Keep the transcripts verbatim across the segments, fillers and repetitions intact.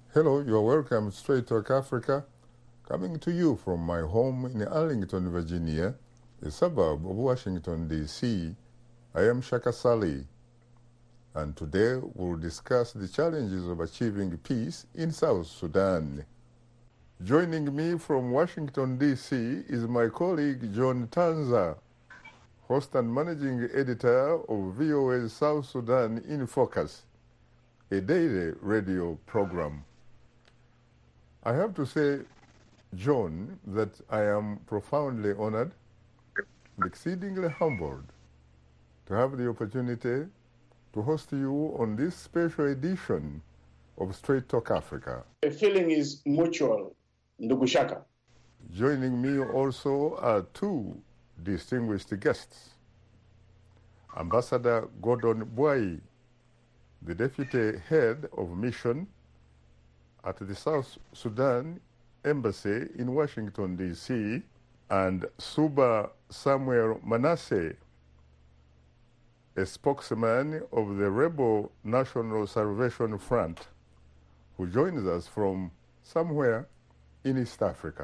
Hello, you're welcome to Straight Talk Africa, coming to you from my home in Arlington, Virginia, a suburb of Washington, D C I am Shaka Sali, and today we'll discuss the challenges of achieving peace in South Sudan. Joining me from Washington, D C is my colleague John Tanza, host and managing editor of V O A's South Sudan in Focus, a daily radio program. I have to say, John, that I am profoundly honored and exceedingly humbled to have the opportunity to host you on this special edition of Straight Talk Africa. The feeling is mutual, ndugu Shaka. Joining me also are two distinguished guests. Ambassador Gordon Bwai, the Deputy Head of Mission at the South Sudan Embassy in Washington, D C, and Suba Samuel Manasseh, a spokesman of the Rebel National Salvation Front, who joins us from somewhere in East Africa.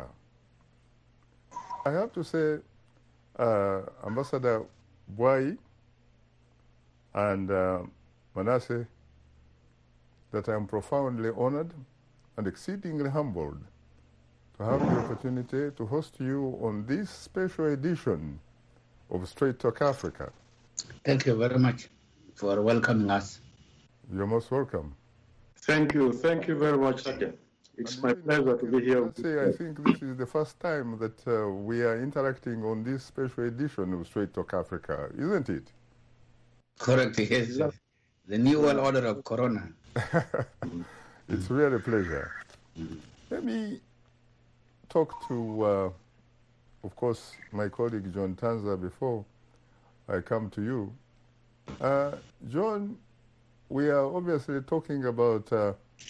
I have to say, uh, Ambassador Bwai and uh, Manasseh, that I am profoundly honored and exceedingly humbled to have the opportunity to host you on this special edition of Straight Talk Africa. Thank you very much for welcoming us. You're most welcome. Thank you. Thank you very much, Shaka. It's and my pleasure to be here. I say, I think this is the first time that uh, we are interacting on this special edition of Straight Talk Africa, isn't it? Correct, yes. Yeah. The new world order of Corona. It's really a pleasure. Mm-hmm. Let me talk to, uh, of course, my colleague John Tanza before I come to you. Uh, John, we are obviously talking about uh,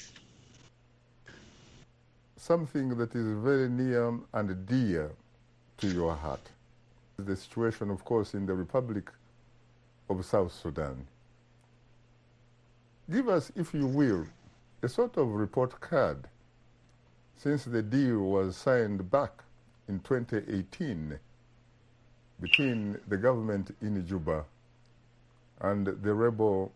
something that is very near and dear to your heart. The situation, of course, in the Republic of South Sudan. Give us, if you will, a sort of report card since the deal was signed back in twenty eighteen between the government in Juba and the rebel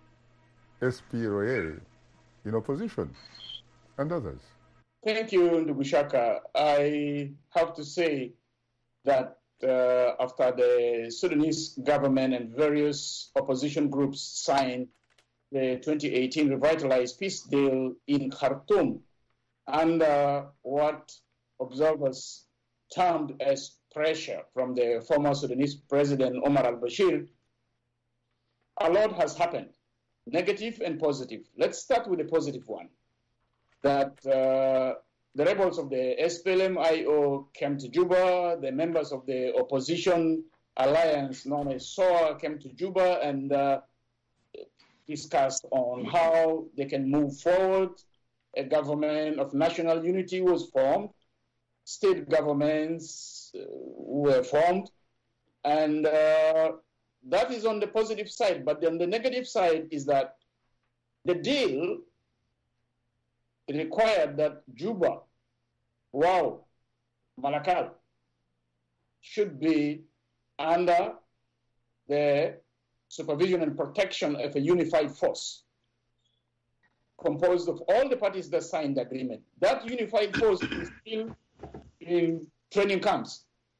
S P L A in opposition and others. Thank you, ndugu Shaka. I have to say that uh, after the Sudanese government and various opposition groups signed the twenty eighteen revitalized peace deal in Khartoum, under what observers termed as pressure from the former Sudanese President Omar al-Bashir, a lot has happened, negative and positive. Let's start with the positive one, that uh, the rebels of the S P L M I O came to Juba, the members of the opposition alliance known as S O A came to Juba and uh, discussed on how they can move forward. A government of national unity was formed. State governments uh, were formed. And uh, that is on the positive side. But then the negative side is that the deal required that Juba, Wau, Malakal should be under the supervision and protection of a unified force composed of all the parties that signed the agreement. That unified force is still in training camps.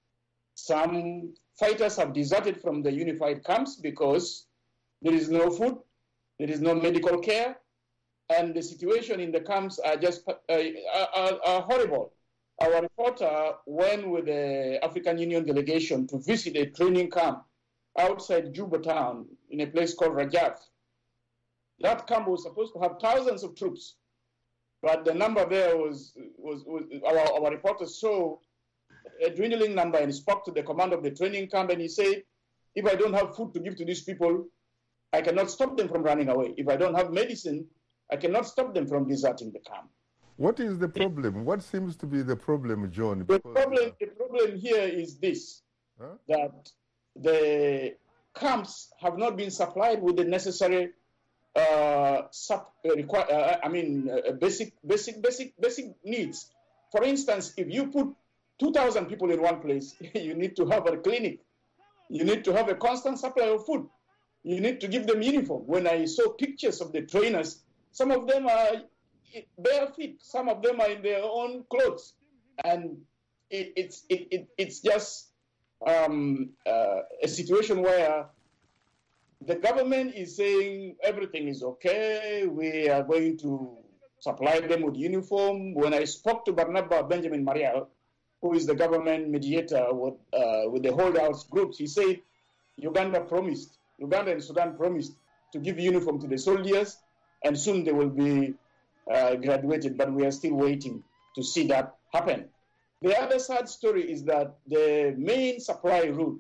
Some fighters have deserted from the unified camps because there is no food, there is no medical care, and the situation in the camps are just uh, are, are horrible. Our reporter went with the African Union delegation to visit a training camp outside Juba town in a place called Rajaf. That camp was supposed to have thousands of troops, but the number there was, was, was our, our reporter saw a dwindling number and spoke to the commander of the training camp and he said, if I don't have food to give to these people, I cannot stop them from running away. If I don't have medicine, I cannot stop them from deserting the camp. What is the problem? What seems to be the problem, John? The problem, the problem here is this, huh? that the camps have not been supplied with the necessary uh, sub, uh, require, uh, I mean, uh, basic, basic, basic, basic needs. For instance, if you put two thousand people in one place, you need to have a clinic. You need to have a constant supply of food. You need to give them uniform. When I saw pictures of the trainers, some of them are bare feet, some of them are in their own clothes. And it, it's, it, it, it's just um, uh, a situation where the government is saying everything is okay, we are going to supply them with uniform. When I spoke to Barnaba Benjamin Marial, who is the government mediator with, uh, with the holdouts groups, he said Uganda promised, Uganda and Sudan promised to give uniform to the soldiers, and soon they will be uh, graduated, but we are still waiting to see that happen. The other sad story is that the main supply route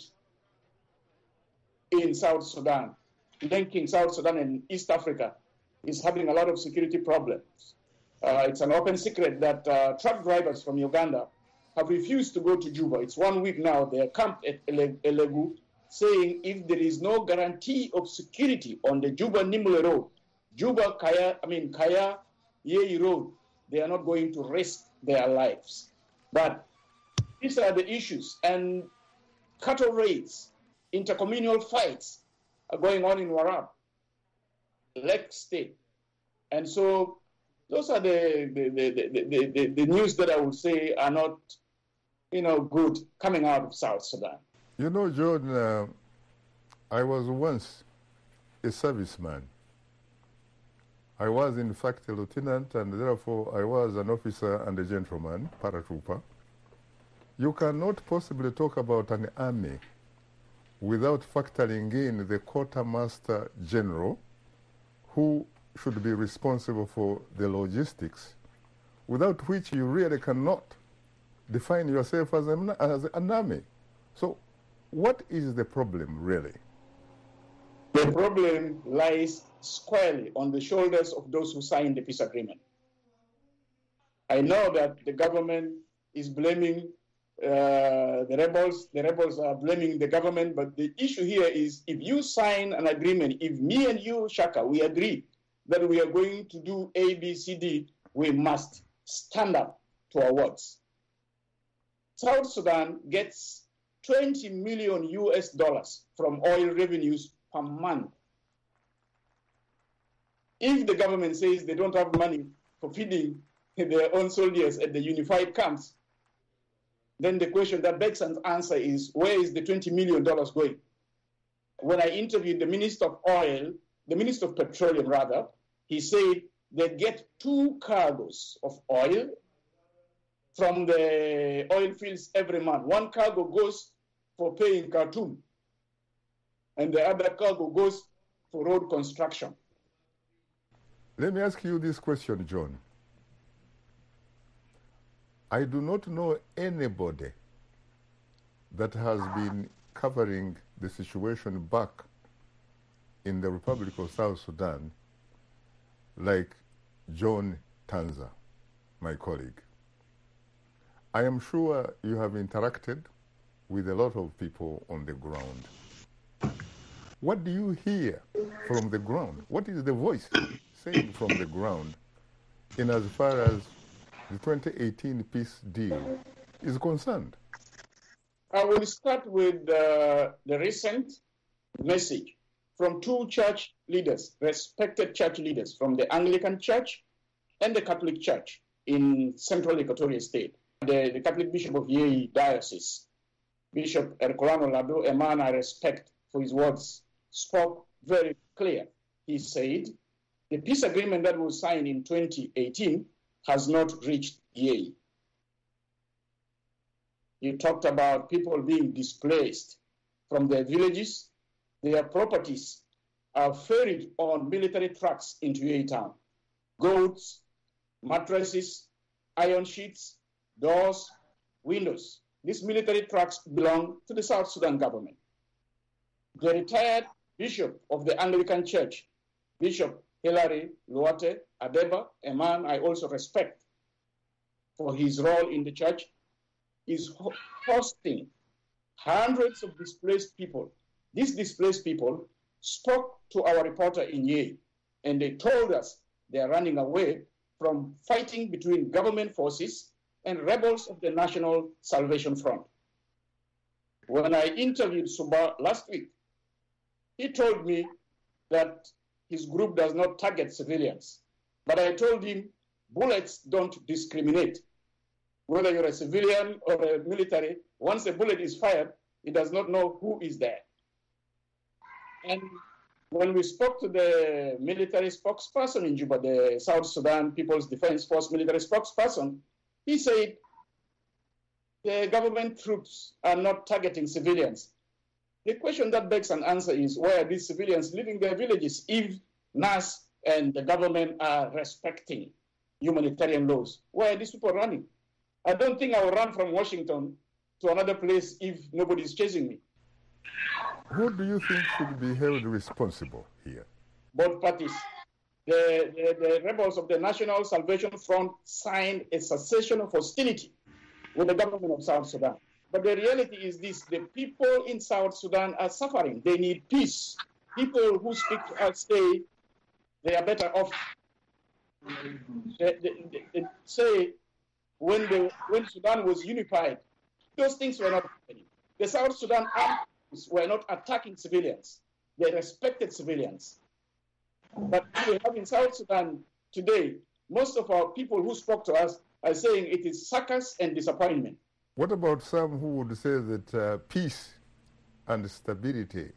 in South Sudan, linking South Sudan and East Africa, is having a lot of security problems. Uh, it's an open secret that uh, truck drivers from Uganda have refused to go to Juba. It's one week now. They are camped at Elegu, saying if there is no guarantee of security on the Juba-Nimule Road, Juba-Kaya, I mean Kaya-Yei Road, they are not going to risk their lives. But these are the issues. And cattle raids, intercommunal fights are going on in Warab, Lake State. And so those are the, the, the, the, the, the news that I would say are not, you know, good coming out of South Sudan. You know, John, uh, I was once a serviceman. I was, in fact, a lieutenant, and therefore I was an officer and a gentleman, paratrooper. You cannot possibly talk about an army without factoring in the quartermaster general, who should be responsible for the logistics, without which you really cannot define yourself as an, as an army. So what is the problem, really? The problem lies squarely on the shoulders of those who signed the peace agreement. I know that the government is blaming uh, the rebels, the rebels are blaming the government, but the issue here is if you sign an agreement, if me and you, Shaka, we agree that we are going to do A, B, C, D, we must stand up to our words. South Sudan gets twenty million U S dollars from oil revenues per month. If the government says they don't have money for feeding their own soldiers at the unified camps, then the question that begs an answer is, where is the twenty million dollars going? When I interviewed the Minister of Oil, the Minister of Petroleum rather, he said they get two cargoes of oil from the oil fields every month. One cargo goes for paying Khartoum, and the other cargo goes for road construction. Let me ask you this question, John. I do not know anybody that has been covering the situation back in the Republic of South Sudan like John Tanza, my colleague. I am sure you have interacted with a lot of people on the ground. What do you hear from the ground? What is the voice saying from the ground in as far as the twenty eighteen peace deal is concerned? I will start with uh, the recent message from two church leaders, respected church leaders from the Anglican Church and the Catholic Church in Central Equatoria State. The, the Catholic Bishop of Yei Diocese, Bishop Ercolano Lado, a man I respect for his words, spoke very clear. He said, the peace agreement that was signed in twenty eighteen has not reached Yei. He talked about people being displaced from their villages. Their properties are ferried on military trucks into Yei town. Goats, mattresses, iron sheets, doors, windows. These military trucks belong to the South Sudan government. The retired bishop of the Anglican Church, Bishop Hilary Luate Adeba, a man I also respect for his role in the church, is hosting hundreds of displaced people. These displaced people spoke to our reporter in Yei and they told us they are running away from fighting between government forces and rebels of the National Salvation Front. When I interviewed Suba last week, he told me that his group does not target civilians. But I told him bullets don't discriminate. Whether you're a civilian or a military, once a bullet is fired, it does not know who is there. And when we spoke to the military spokesperson in Juba, the South Sudan People's Defense Force military spokesperson, he said the government troops are not targeting civilians. The question that begs an answer is, why are these civilians leaving their villages if N A S and the government are respecting humanitarian laws? Why are these people running? I don't think I will run from Washington to another place if nobody is chasing me. Who do you think should be held responsible here? Both parties. The, the, the rebels of the National Salvation Front signed a cessation of hostility with the government of South Sudan. But the reality is this: the people in South Sudan are suffering. They need peace. People who speak to us say they are better off. They, they, they, they say when, the, when Sudan was unified, those things were not happening. The South Sudan armies were not attacking civilians. They respected civilians. But we have in South Sudan today, most of our people who spoke to us are saying it is success and disappointment. What about some who would say that uh, peace and stability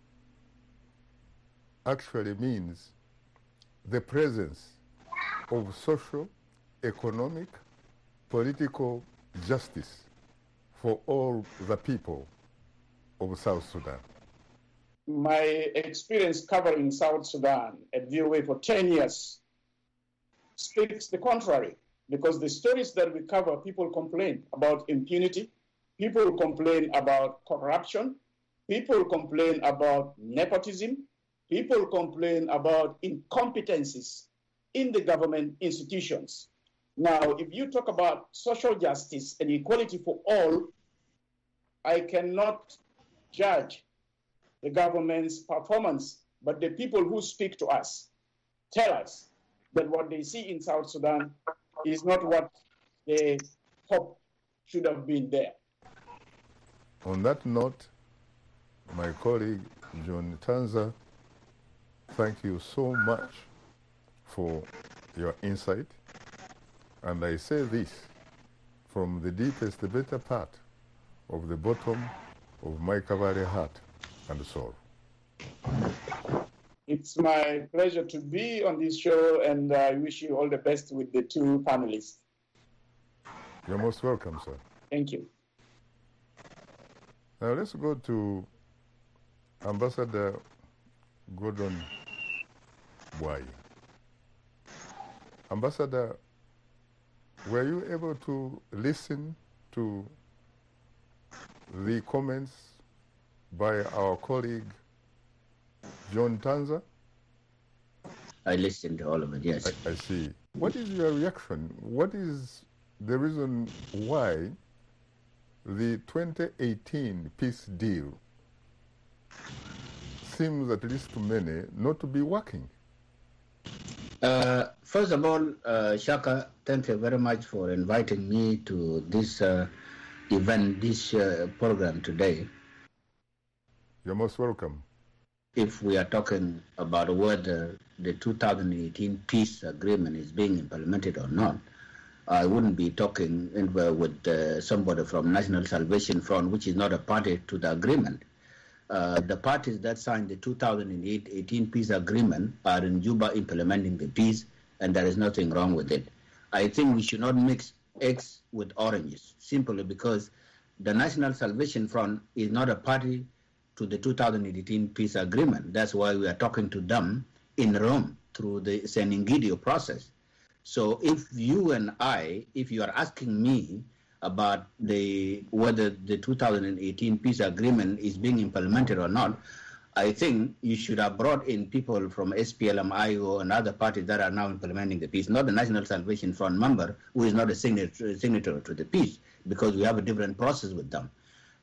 actually means the presence of social, economic, political justice for all the people of South Sudan? My experience covering South Sudan at V O A for ten years speaks the contrary, because the stories that we cover, people complain about impunity, people complain about corruption, people complain about nepotism, people complain about incompetencies in the government institutions. Now, if you talk about social justice and equality for all, I cannot judge the government's performance, but the people who speak to us tell us that what they see in South Sudan is not what they hope should have been there. On that note, my colleague John Tanza, thank you so much for your insight. And I say this from the deepest, the better part of the bottom of my Cavalry heart and soul. It's my pleasure to be on this show, and I wish you all the best with the two panelists. You're most welcome, sir. Thank you. Now let's go to Ambassador Gordon Bwai. Ambassador, were you able to listen to the comments by our colleague John Tanza? I listened to all of it, yes. I, I see. What is your reaction? What is the reason why the twenty eighteen peace deal seems, at least to many, not to be working? Uh, first of all, uh, Shaka, thank you very much for inviting me to this uh, event, this uh, program today. You're most welcome. If we are talking about whether the two thousand eighteen peace agreement is being implemented or not, I wouldn't be talking in, uh, with uh, somebody from National Salvation Front, which is not a party to the agreement. Uh, the parties that signed the two thousand eighteen peace agreement are in Juba implementing the peace, and there is nothing wrong with it. I think we should not mix eggs with oranges, simply because the National Salvation Front is not a party to the two thousand eighteen peace agreement. That's why we are talking to them in Rome through the Seningidio process. So if you and I, if you are asking me about the whether the two thousand eighteen peace agreement is being implemented or not, I think you should have brought in people from S P L M I O and other parties that are now implementing the peace, not the National Salvation Front member who is not a signature, signature to the peace, because we have a different process with them.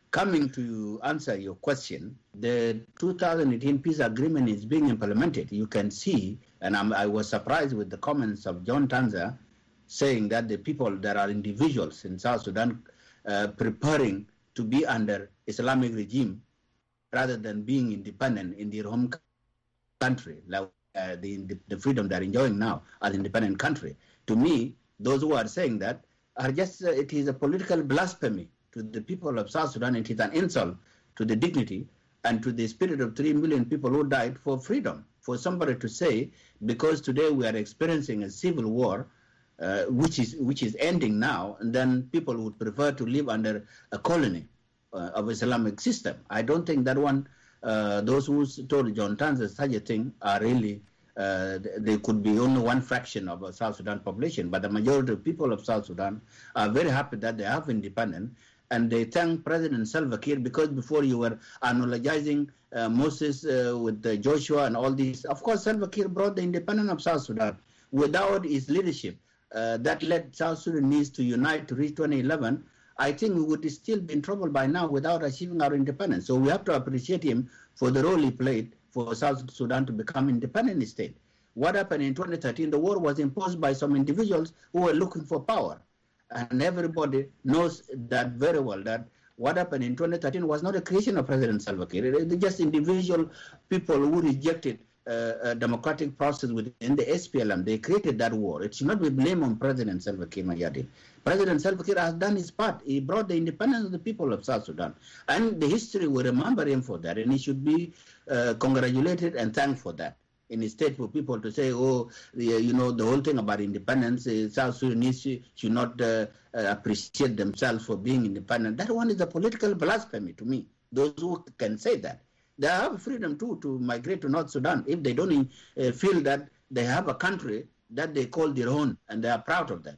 coming to answer your question, the two thousand eighteen peace agreement is being implemented. You can see, and I'm, I was surprised with the comments of John Tanza saying that the people, there are individuals in South Sudan uh, preparing to be under Islamic regime rather than being independent in their home country, like uh, the, the freedom they're enjoying now as an independent country. To me, those who are saying that are just, uh, it is a political blasphemy to the people of South Sudan. It is an insult to the dignity and to the spirit of three million people who died for freedom. For somebody to say, because today we are experiencing a civil war, uh, which is which is ending now, and then people would prefer to live under a colony uh, of Islamic system. I don't think that one, uh, those who told John Tanza such a thing are really, uh, they could be only one fraction of the South Sudan population, but the majority of people of South Sudan are very happy that they have independence. And they thank President Salva Kiir, because before you were analogizing uh, Moses uh, with uh, Joshua and all these. Of course, Salva Kiir brought the independence of South Sudan. Without his leadership uh, that led South Sudanese to unite to reach twenty eleven, I think we would still be in trouble by now without achieving our independence. So we have to appreciate him for the role he played for South Sudan to become independent state. What happened in twenty thirteen, the war was imposed by some individuals who were looking for power. And everybody knows that very well, that what happened in twenty thirteen was not a creation of President Salva Kiir. It is just individual people who rejected uh, a democratic process within the S P L M. They created that war. It should not be blamed on President Salva Kiir Mayardit. President Salva Kiir has done his part. He brought the independence of the people of South Sudan. And the history will remember him for that. And he should be uh, congratulated and thanked for that. Instead for people to say, oh, the, you know, the whole thing about independence, uh, South Sudanese should not uh, uh, appreciate themselves for being independent. That one is a political blasphemy to me. Those who can say that. They have freedom too to migrate to North Sudan if they don't uh, feel that they have a country that they call their own and they are proud of that.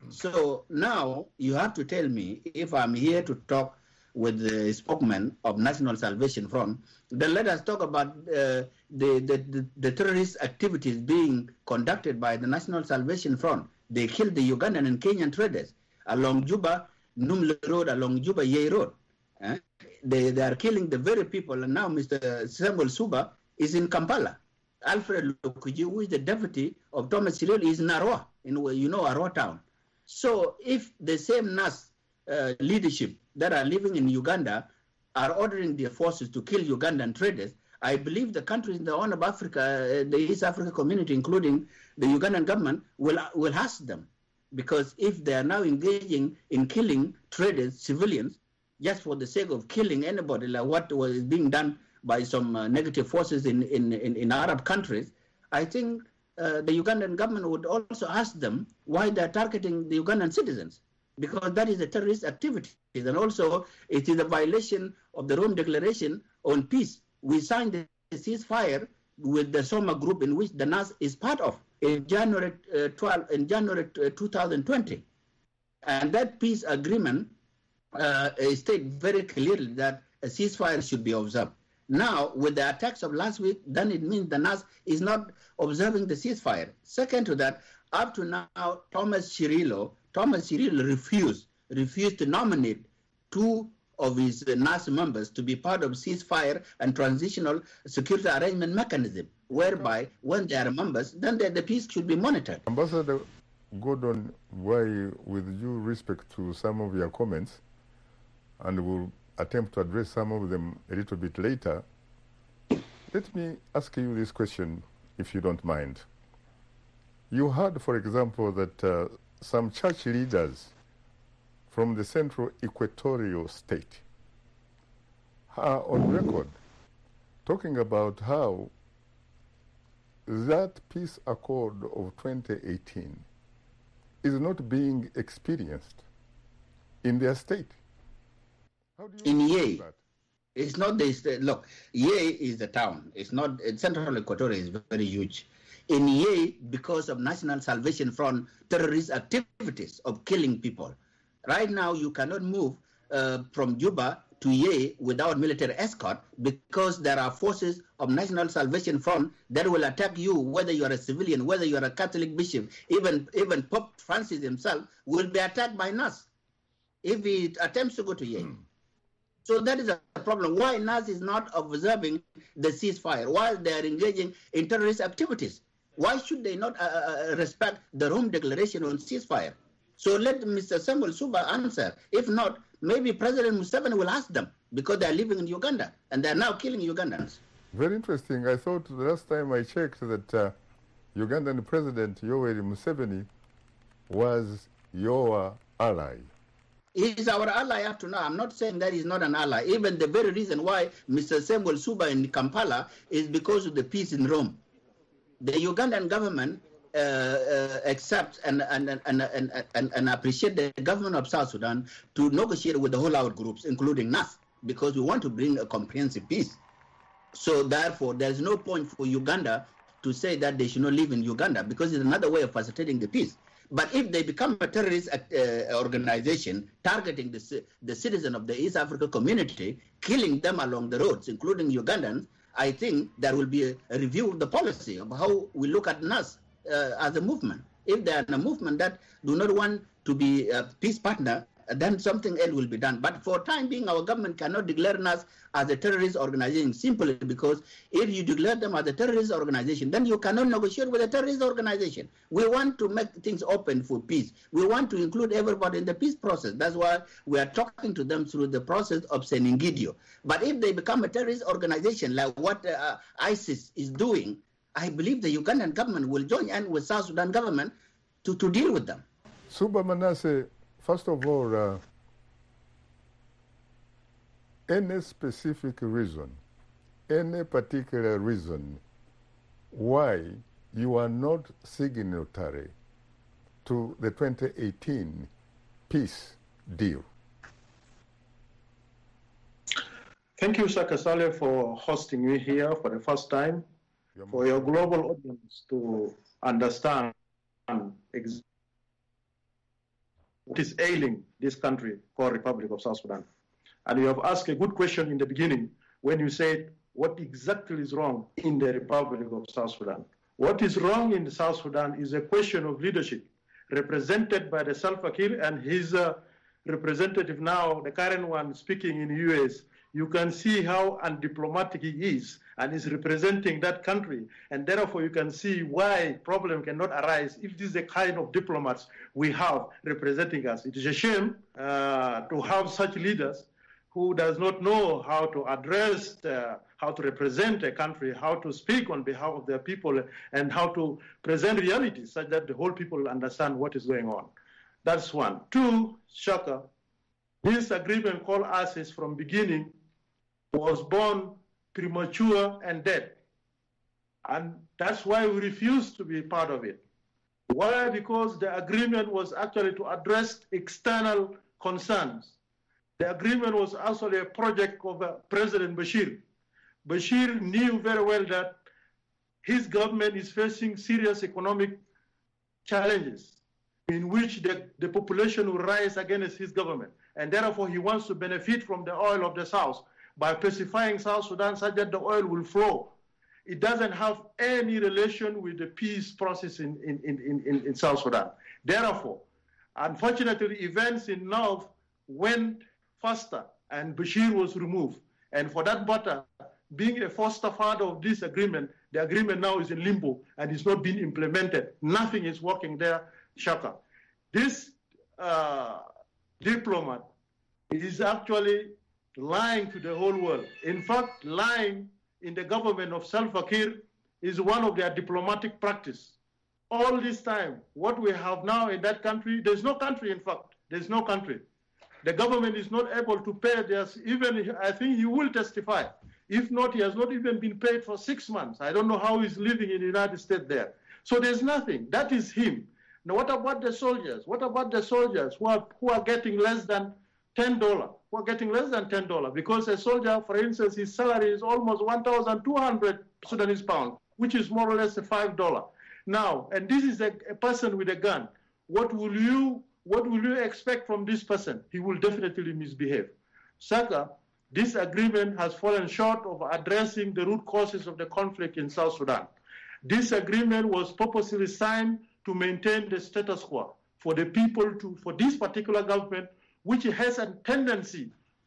So now you have to tell me, if I'm here to talk with the spokesman of National Salvation Front, then let us talk about uh, the, the, the, the terrorist activities being conducted by the National Salvation Front. They killed the Ugandan and Kenyan traders along Juba, Numle Road, along Juba, Yei Road. Eh? They, they are killing the very people, and now Mister Samuel Suba is in Kampala. Alfred Lukuji, who is the deputy of Thomas Siril, is in Arua, in, you know, Arua town. So if the same N A S uh, leadership that are living in Uganda are ordering their forces to kill Ugandan traders, I believe the countries in the Horn of Africa, uh, the East Africa community, including the Ugandan government, will will ask them. Because if they are now engaging in killing traders, civilians, just for the sake of killing anybody, like what was being done by some uh, negative forces in, in, in, in Arab countries, I think uh, the Ugandan government would also ask them why they are targeting the Ugandan citizens. Because that is a terrorist activity. And also, it is a violation of the Rome Declaration on Peace. We signed the ceasefire with the Soma group, in which the N A S is part of, in January uh, twelfth, in January two thousand twenty. And that peace agreement uh, states very clearly that a ceasefire should be observed. Now, with the attacks of last week, then it means the N A S is not observing the ceasefire. Second to that, up to now, Thomas Cirillo, Thomas Cirillo refused, refused to nominate two of his uh, N A S members to be part of ceasefire and transitional security arrangement mechanism, whereby when they are members, then the, the peace should be monitored. Ambassador Gordon, why, with due respect to some of your comments, and we'll attempt to address some of them a little bit later, let me ask you this question, if you don't mind. You heard, for example, that uh, some church leaders from the central equatorial state are on record talking about how that peace accord of twenty eighteen is not being experienced in their state. How do you in Yei, that? It's not the state. Look, Yei is the town. It's not, central Equatoria is very huge. In Yei, because of National Salvation Front terrorist activities of killing people. Right now, you cannot move uh, from Juba to Yei without military escort, because there are forces of National Salvation Front that will attack you, whether you are a civilian, whether you are a Catholic bishop. Even, even Pope Francis himself will be attacked by N A S if he attempts to go to Yei. So that is a problem. Why N A S is not observing the ceasefire while they are engaging in terrorist activities? Why should they not uh, uh, respect the Rome Declaration on ceasefire? So let Mister Samuel Suba answer. If not, maybe President Museveni will ask them, because they are living in Uganda and they are now killing Ugandans. Very interesting. I thought the last time I checked that uh, Ugandan President Yoweri Museveni was your ally. He is our ally up to now. I'm not saying that he's not an ally. Even the very reason why Mister Samuel Suba in Kampala is because of the peace in Rome. The Ugandan government uh, uh, accepts and and, and, and, and, and appreciate the government of South Sudan to negotiate with the whole out groups, including N A S, because we want to bring a comprehensive peace. So therefore, there's no point for Uganda to say that they should not live in Uganda, because it's another way of facilitating the peace. But if they become a terrorist uh, organization targeting the, the citizens of the East Africa community, killing them along the roads, including Ugandans, I think there will be a, a review of the policy of how we look at N A S uh, as a movement. If they are a movement that do not want to be a peace partner, then something else will be done. But for time being, our government cannot declare N A S as a terrorist organization simply because if you declare them as a terrorist organization, then you cannot negotiate with a terrorist organization. We want to make things open for peace. We want to include everybody in the peace process. That's why we are talking to them through the process of Seningidio. But if they become a terrorist organization like what uh, ISIS is doing, I believe the Ugandan government will join in with South Sudan government to, to deal with them. Suba Manasseh, first of all, uh, any specific reason, any particular reason why you are not signatory to the twenty eighteen peace deal? Thank you, Shaka Saleh, for hosting me here for the first time, You're for your global audience to understand exactly what is ailing this country called Republic of South Sudan. And you have asked a good question in the beginning when you said, what exactly is wrong in the Republic of South Sudan? What is wrong in South Sudan is a question of leadership, represented by the Salva Kiir and his uh, representative now, the current one speaking in the U S. You can see how undiplomatic he is and is representing that country. And therefore, you can see why problem cannot arise if this is the kind of diplomats we have representing us. It is a shame uh, to have such leaders who does not know how to address, uh, how to represent a country, how to speak on behalf of their people, and how to present reality such that the whole people understand what is going on. That's one. Two, Shaka, this agreement called ISIS from beginning was born premature and dead. And that's why we refused to be part of it. Why? Because the agreement was actually to address external concerns. The agreement was actually a project of uh, President Bashir. Bashir knew very well that his government is facing serious economic challenges in which the, the population will rise against his government. And therefore, he wants to benefit from the oil of the South by pacifying South Sudan such that the oil will flow. It doesn't have any relation with the peace process in, in, in, in, in South Sudan. Therefore, unfortunately, events in North went faster and Bashir was removed. And for that matter, being a foster father of this agreement, the agreement now is in limbo and is not being implemented. Nothing is working there, Shaka. This uh, diplomat is actually lying to the whole world. In fact, lying in the government of Salva Kiir is one of their diplomatic practice. All this time, what we have now in that country, there's no country, in fact, there's no country. The government is not able to pay their, even, I think he will testify. If not, he has not even been paid for six months. I don't know how he's living in the United States there. So there's nothing. That is him. Now, what about the soldiers? What about the soldiers who are, who are getting less than ten dollars? Who are getting less than ten dollars? Because a soldier, for instance, his salary is almost one thousand two hundred Sudanese pounds, which is more or less five dollars. Now, and this is a, a person with a gun. What will you, what will you expect from this person? He will definitely misbehave. Saka, this agreement has fallen short of addressing the root causes of the conflict in South Sudan. This agreement was purposely signed to maintain the status quo for the people to, for this particular government, which has a tendency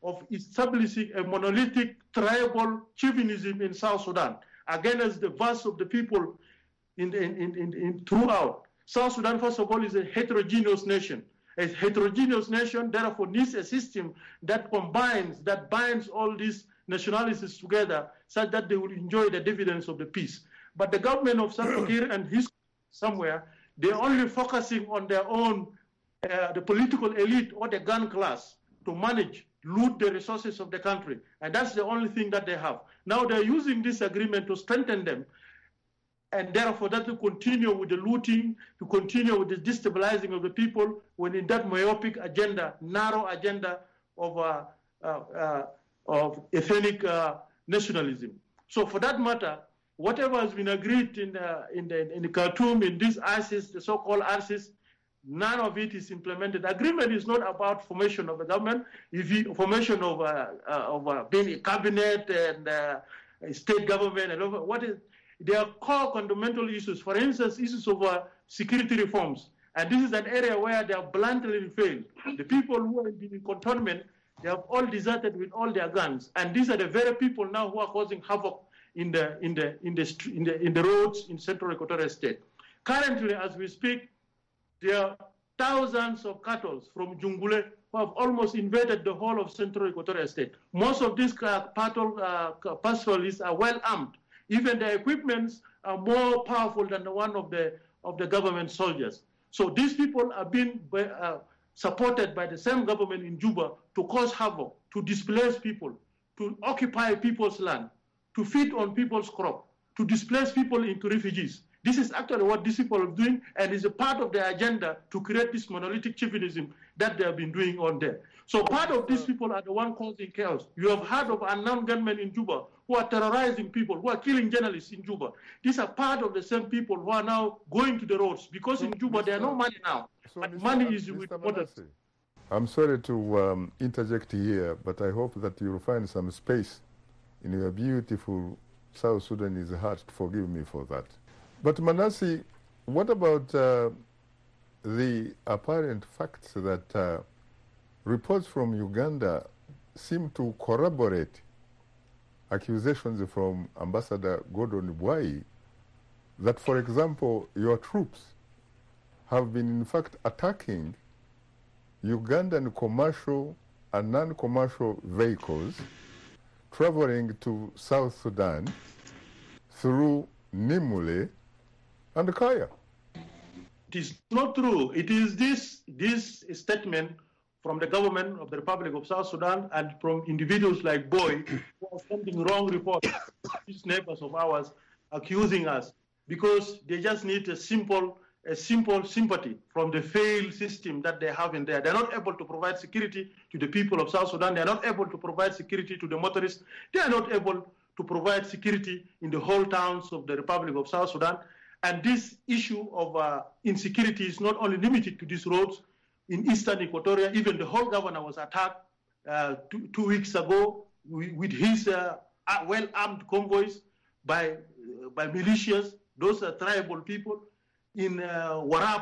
of establishing a monolithic tribal chauvinism in South Sudan against the vast of the people in, in, in, in, in throughout. South Sudan, first of all, is a heterogeneous nation. A heterogeneous nation, therefore, needs a system that combines, that binds all these nationalities together such that they will enjoy the dividends of the peace. But the government of Salva Kiir and his somewhere, they're only focusing on their own, uh, the political elite or the gun class to manage, loot the resources of the country. And that's the only thing that they have. Now they're using this agreement to strengthen them. And therefore, that to continue with the looting, to continue with the destabilizing of the people, when in that myopic agenda, narrow agenda of, uh, uh, uh, of ethnic uh, nationalism. So for that matter, whatever has been agreed in the, in the, in the Khartoum, in this ISIS, the so-called ISIS, none of it is implemented. Agreement is not about formation of a government, if you, formation of, uh, uh, of uh, being a cabinet and uh, a state government, and over. What is, there are core fundamental issues. For instance, issues of uh, security reforms. And this is an area where they have bluntly failed. The people who are in cantonment, they have all deserted with all their guns. And these are the very people now who are causing havoc in the, in the, in the, in the, in the roads in Central Equatorial State. Currently, as we speak, there are thousands of cattle from Jungule who have almost invaded the whole of Central Equatorial State. Most of these cattle uh, pastoralists are well armed. Even the equipments are more powerful than the one of the, of the government soldiers. So these people are being uh, supported by the same government in Juba to cause havoc, to displace people, to occupy people's land, to feed on people's crop, to displace people into refugees. This is actually what these people are doing, and is a part of their agenda to create this monolithic chauvinism that they have been doing on there. So part of these people are the one causing chaos. You have heard of unknown gunmen in Juba who are terrorizing people, who are killing journalists in Juba. These are part of the same people who are now going to the roads, because so in Juba Mister there are no money now, so but Mister money is Mister with mothers. I'm sorry to um, interject here, but I hope that you'll find some space in your beautiful South Sudanese heart to forgive me for that. But Manasseh, what about uh, the apparent facts that uh, reports from Uganda seem to corroborate accusations from Ambassador Gordon Bwai that, for example, your troops have been in fact attacking Ugandan commercial and non-commercial vehicles traveling to South Sudan through Nimule and Kaya? It is not true. It is this, this statement from the government of the Republic of South Sudan and from individuals like Boy who are sending wrong reports to these neighbors of ours, accusing us because they just need a simple, a simple sympathy from the failed system that they have in there. They're not able to provide security to the people of South Sudan. They're not able to provide security to the motorists. They are not able to provide security in the whole towns of the Republic of South Sudan. And this issue of uh, insecurity is not only limited to these roads. In Eastern Equatoria, even the whole governor was attacked uh, two, two weeks ago with, with his uh, well-armed convoys by, uh, by militias. Those are tribal people. In uh, Warab,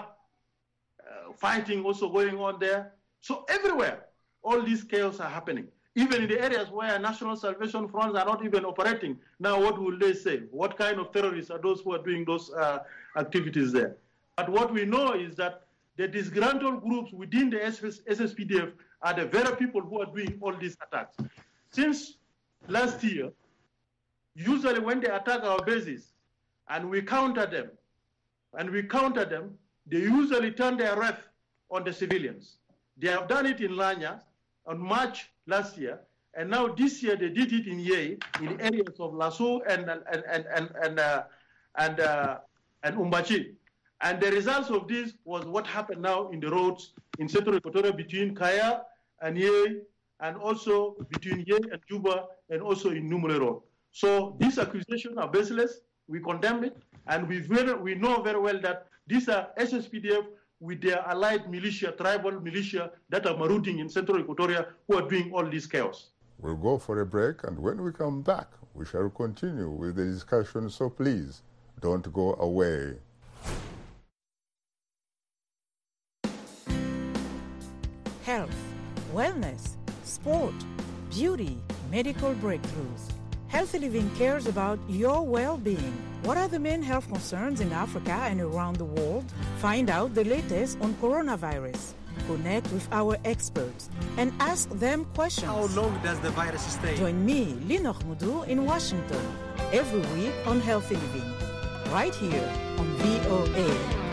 uh, fighting also going on there. So everywhere, all these chaos are happening. Even in the areas where National Salvation Fronts are not even operating. Now, what will they say? What kind of terrorists are those who are doing those uh, activities there? But what we know is that the disgruntled groups within the S S P D F are the very people who are doing all these attacks. Since last year, usually when they attack our bases and we counter them, and we counter them, they usually turn their wrath on the civilians. They have done it in Lanya on March last year, and now this year they did it in Yei, in areas of Lasso and and and and and uh, and, uh, and Umbachi. And the results of this was what happened now in the roads in Central Equatoria between Kaya and Yei, and also between Yei and Juba, and also in Numule Road. So these accusations are baseless. We condemn it, and we very, we know very well that these are S S P D F with their allied militia, tribal militia that are marauding in Central Equatoria, who are doing all this chaos. We'll go for a break, and when we come back, we shall continue with the discussion, so please don't go away. Health, wellness, sport, beauty, medical breakthroughs. Healthy Living cares about your well-being. What are the main health concerns in Africa and around the world? Find out the latest on coronavirus. Connect with our experts and ask them questions. How long does the virus stay? Join me, Linor Mudu, in Washington every week on Healthy Living, right here on V O A.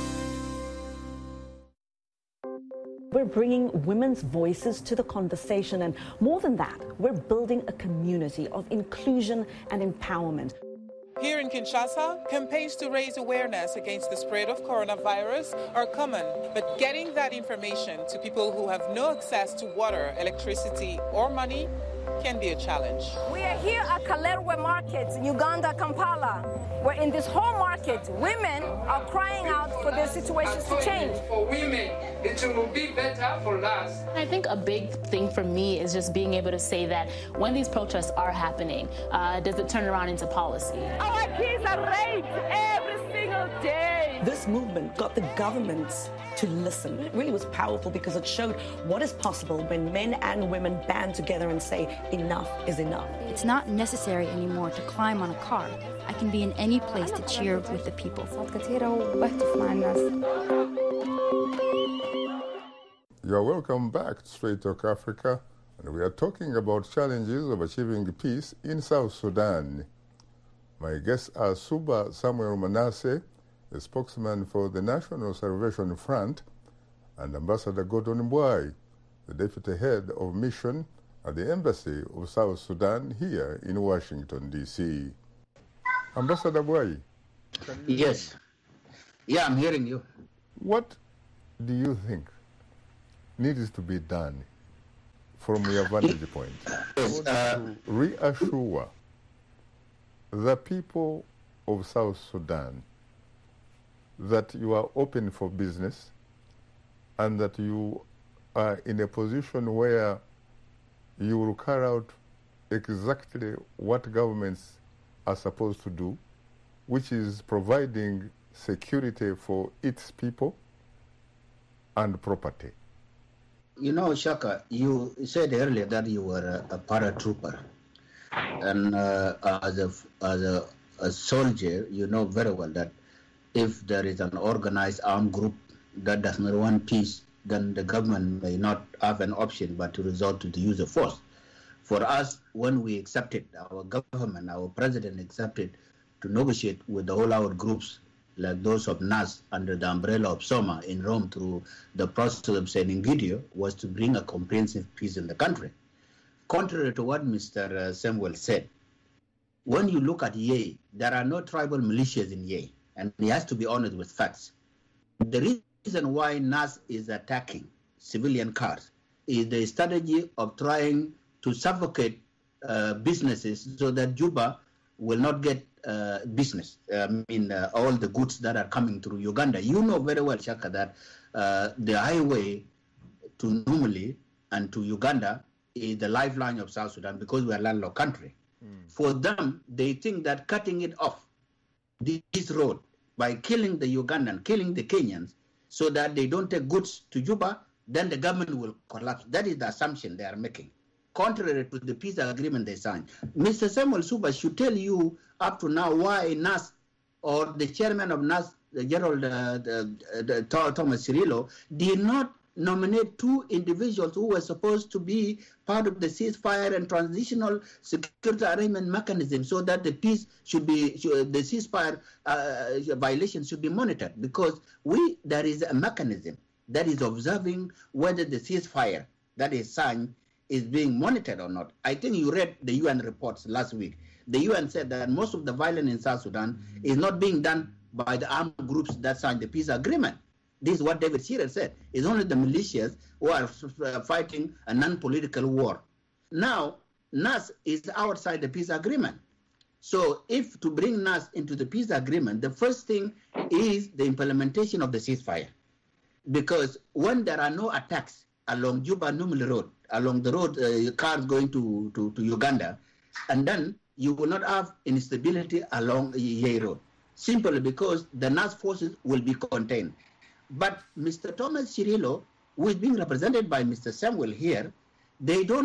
We're bringing women's voices to the conversation, and more than that, we're building a community of inclusion and empowerment. Here in Kinshasa, campaigns to raise awareness against the spread of coronavirus are common, but getting that information to people who have no access to water, electricity, or money can be a challenge. We are here at Kalerwe Market, Uganda, Kampala, where in this whole market, women are crying out for their situations to change. For women, it will be better for us. I think a big thing for me is just being able to say that when these protests are happening, uh, does it turn around into policy? Our kids are raped every single day. This movement got the governments to listen. It really was powerful because it showed what is possible when men and women band together and say, enough is enough. It's not necessary anymore to climb on a car. I can be in any place to cheer with the people. You are welcome back to Straight Talk Africa, and we are talking about challenges of achieving peace in South Sudan. My guests are Suba Samuel Manasseh, the spokesman for the National Salvation Front, and Ambassador Gordon Mbwai, the deputy head of mission at the Embassy of South Sudan here in Washington, D C Ambassador Mbwai. Yes. Yeah, I'm hearing you. What do you think needs to be done from your vantage point Yes, uh, to reassure the people of South Sudan that you are open for business and that you are in a position where you will carry out exactly what governments are supposed to do, which is providing security for its people and property? You know, Shaka, you said earlier that you were a, a paratrooper. And uh, as, a, as a, a soldier, you know very well that if there is an organized armed group that does not want peace, then the government may not have an option but to resort to the use of force. For us, when we accepted, our government, our president accepted to negotiate with the all-out groups like those of N A S under the umbrella of SOMA in Rome through the process of Seningidio, was to bring a comprehensive peace in the country. Contrary to what Mister Samuel said, when you look at Ye, there are no tribal militias in Ye, and he has to be honest with facts. The reason why N A S is attacking civilian cars is the strategy of trying to suffocate uh, businesses so that Juba will not get uh, business. I mean, uh, all the goods that are coming through Uganda. You know very well, Shaka, that uh, the highway to Numili and to Uganda is the lifeline of South Sudan because we are a landlocked country. Mm. For them, they think that cutting it off, this road, by killing the Ugandan, killing the Kenyans, so that they don't take goods to Juba, then the government will collapse. That is the assumption they are making, contrary to the peace agreement they signed. Mister Samuel Suba should tell you up to now why N A S or the chairman of N A S, the Gerald uh, the, the, Thomas Cirillo, did not nominate two individuals who were supposed to be part of the ceasefire and transitional security arrangement mechanism, so that the peace should be, should, the ceasefire uh, violations should be monitored, because we there is a mechanism that is observing whether the ceasefire that is signed is being monitored or not. I think you read the U N reports last week. The U N said that most of the violence in South Sudan is not being done by the armed groups that signed the peace agreement. This is what David Shearer said. It's only the militias who are fighting a non-political war. Now, N A S is outside the peace agreement. So if to bring N A S into the peace agreement, the first thing is the implementation of the ceasefire. Because when there are no attacks along Juba-Numili Road, along the road, uh, cars going to, to, to Uganda, and then you will not have instability along Ye Road, simply because the N A S forces will be contained. But Mister Thomas Cirillo, who is being represented by Mister Samuel here, they don't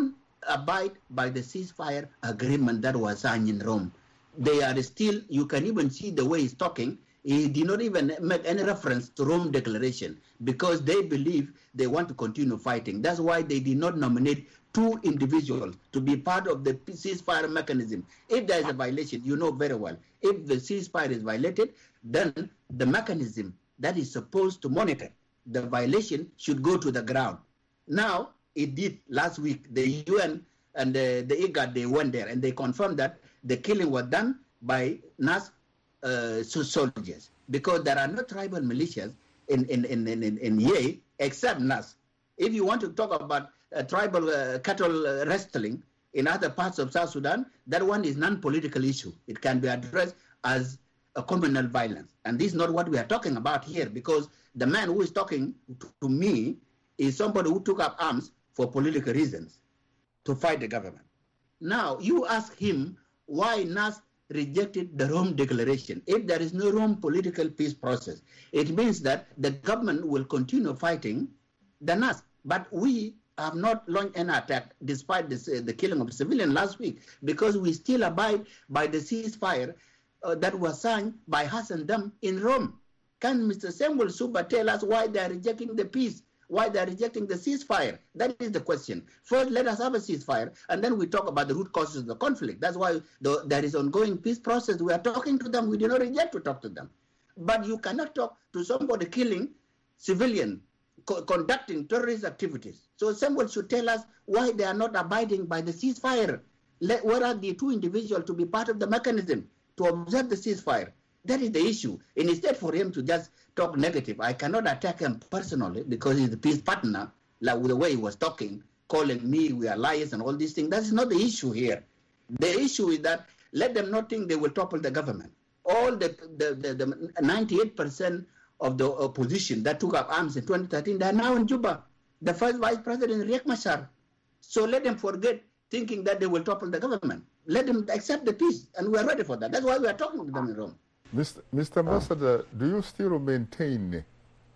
abide by the ceasefire agreement that was signed in Rome. They are still, you can even see the way he's talking, he did not even make any reference to Rome Declaration because they believe they want to continue fighting. That's why they did not nominate two individuals to be part of the ceasefire mechanism. If there is a violation, you know very well, if the ceasefire is violated, then the mechanism that is supposed to monitor the violation should go to the ground. Now, it did last week. The U N and the, the IGAD, they went there and they confirmed that the killing was done by N A S uh, soldiers because there are no tribal militias in, in, in, in, in Ye except N A S. If you want to talk about uh, tribal uh, cattle uh, wrestling in other parts of South Sudan, that one is non-political issue. It can be addressed as a communal violence. And this is not what we are talking about here because the man who is talking to, to me is somebody who took up arms for political reasons to fight the government. Now, you ask him why N A S rejected the Rome Declaration. If there is no Rome political peace process, it means that the government will continue fighting the N A S. But we have not launched an attack despite this, uh, the killing of civilians last week because we still abide by the ceasefire uh, that was signed by us and them in Rome. Can Mister Samuel Suba tell us why they are rejecting the peace? Why they are rejecting the ceasefire? That is the question. First, let us have a ceasefire, and then we talk about the root causes of the conflict. That's why the, there is ongoing peace process. We are talking to them. We do not reject to talk to them. But you cannot talk to somebody killing civilian, co conducting terrorist activities. So someone should tell us why they are not abiding by the ceasefire. Let, where are the two individuals to be part of the mechanism to observe the ceasefire? That is the issue. And instead for him to just talk negative, I cannot attack him personally because he's the peace partner, like with the way he was talking, calling me, we are liars and all these things. That is not the issue here. The issue is that let them not think they will topple the government. All the, the, the, the ninety-eight percent of the opposition that took up arms in twenty thirteen, they are now in Juba. The first vice president, Riek Machar. So let them forget thinking that they will topple the government. Let them accept the peace, and we are ready for that. That's why we are talking to them in Rome. Mister Mister Ambassador, do you still maintain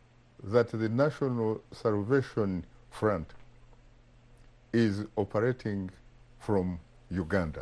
that the National Salvation Front is operating from Uganda?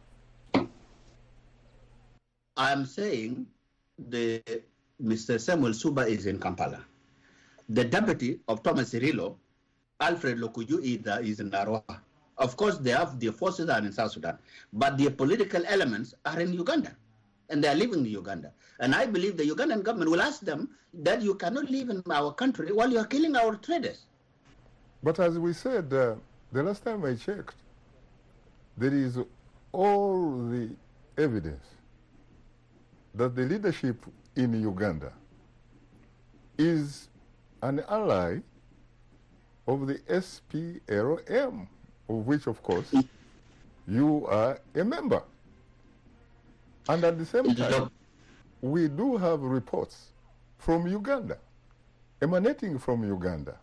I'm saying the Mister Samuel Suba is in Kampala. The deputy of Thomas Cirillo, Alfred Lokuju, is in Narwa. Of course, they have their forces are in South Sudan, but their political elements are in Uganda. And they are living in Uganda. And I believe the Ugandan government will ask them that you cannot live in our country while you are killing our traders. But as we said, uh, the last time I checked, there is all the evidence that the leadership in Uganda is an ally of the S P L M, of which, of course, you are a member. And at the same time, we do have reports from Uganda, emanating from Uganda,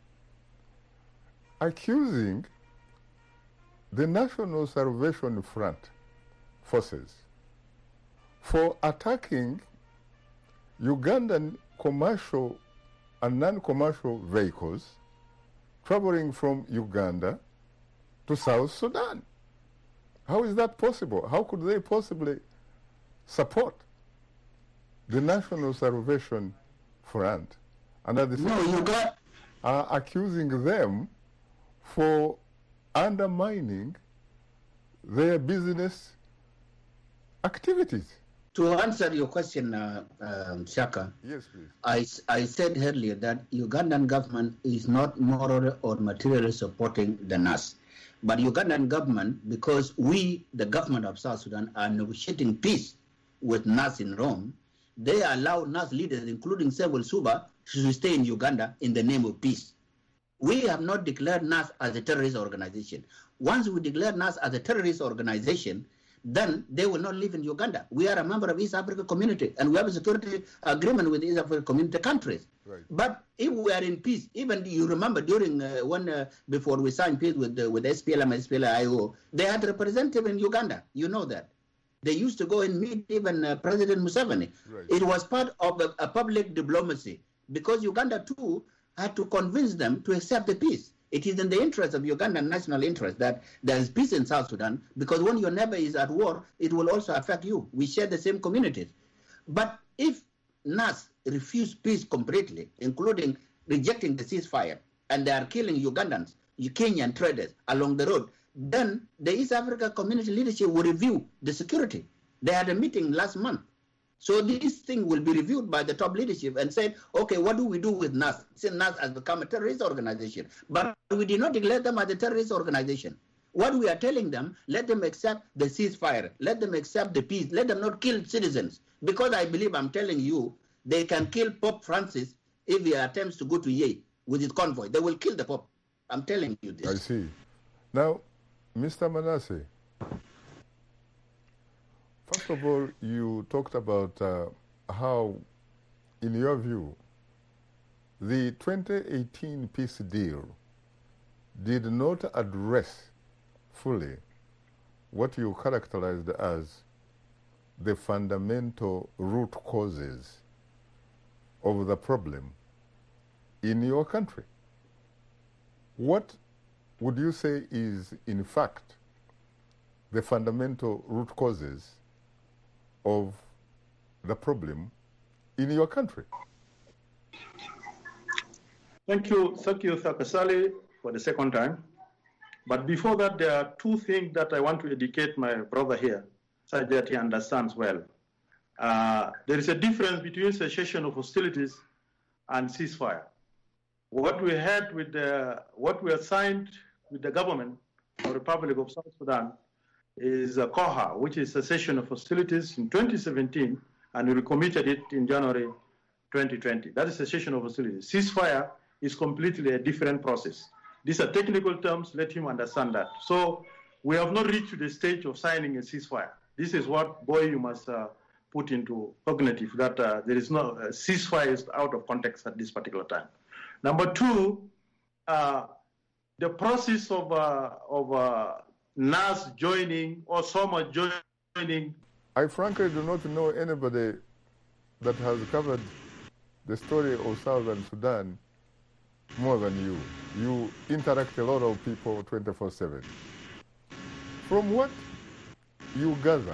accusing the National Salvation Front forces for attacking Ugandan commercial and non-commercial vehicles traveling from Uganda to South Sudan. How is that possible? How could they possibly support the National Salvation Front and at the same no, you got are accusing them for undermining their business activities? To answer your question, uh, um, Shaka, yes, please. I, I said earlier that Ugandan government is not moral or materially supporting the N A S. But Ugandan government, because we, the government of South Sudan, are negotiating peace with N A S in Rome, they allow N A S leaders, including Samuel Suba, to stay in Uganda in the name of peace. We have not declared N A S as a terrorist organization. Once we declare N A S as a terrorist organization, then they will not live in Uganda. We are a member of East African Community, and we have a security agreement with East African Community countries. Right. But if we are in peace, even you remember during uh, when uh, before we signed peace with uh, with S P L M, S P L I O, they had representative in Uganda. You know that. They used to go and meet even uh, President Museveni. Right. It was part of a, a public diplomacy because Uganda too had to convince them to accept the peace. It is in the interest of Ugandan national interest that there is peace in South Sudan, because when your neighbor is at war, it will also affect you. We share the same communities. But if N A S refuse peace completely, including rejecting the ceasefire, and they are killing Ugandans, Kenyan traders along the road, then the East Africa Community leadership will review the security. They had a meeting last month. So this thing will be reviewed by the top leadership and said, okay, what do we do with N A S? Since N A S has become a terrorist organization. But we did not declare them as a terrorist organization. What we are telling them, let them accept the ceasefire. Let them accept the peace. Let them not kill citizens. Because I believe I'm telling you, they can kill Pope Francis if he attempts to go to Ye with his convoy. They will kill the Pope. I'm telling you this. I see. Now, Mister Manasseh, first of all, you talked about uh, how, in your view, the twenty eighteen peace deal did not address fully what you characterized as the fundamental root causes of the problem in your country. What would you say is, in fact, the fundamental root causes of the problem in your country? Thank you, thank you, Thakasali, for the second time. But before that, there are two things that I want to educate my brother here, so that he understands well. Uh, there is a difference between cessation of hostilities and ceasefire. What we had with the, what we have signed with the government of the Republic of South Sudan is a COHA, which is cessation of hostilities in twenty seventeen, and we recommitted it in January twenty twenty. That is cessation of hostilities. Ceasefire is completely a different process. These are technical terms, let him understand that. So we have not reached the stage of signing a ceasefire. This is what, boy, you must uh, put into cognitive, that uh, there is no, uh, ceasefire is out of context at this particular time. Number two, uh, the process of, uh, of uh, N A S joining or SOMA joining. I frankly do not know anybody that has covered the story of Southern Sudan more than you. You interact a lot of people twenty-four seven. From what you gather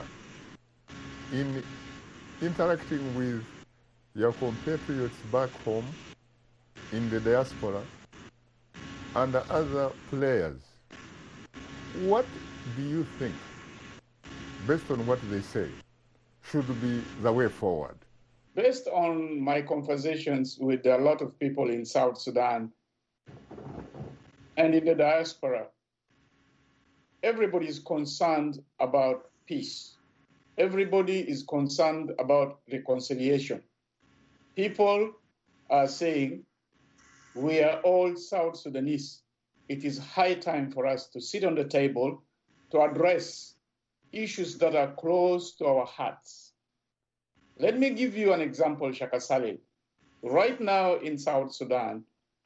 in interacting with your compatriots back home, in the diaspora, and other players, what do you think, based on what they say, should be the way forward? Based on my conversations with a lot of people in South Sudan and in the diaspora, everybody is concerned about peace. Everybody is concerned about reconciliation. People are saying, we are all South Sudanese. It is high time for us to sit on the table to address issues that are close to our hearts. Let me give you an example, Shaka Saleh. Right now in South Sudan,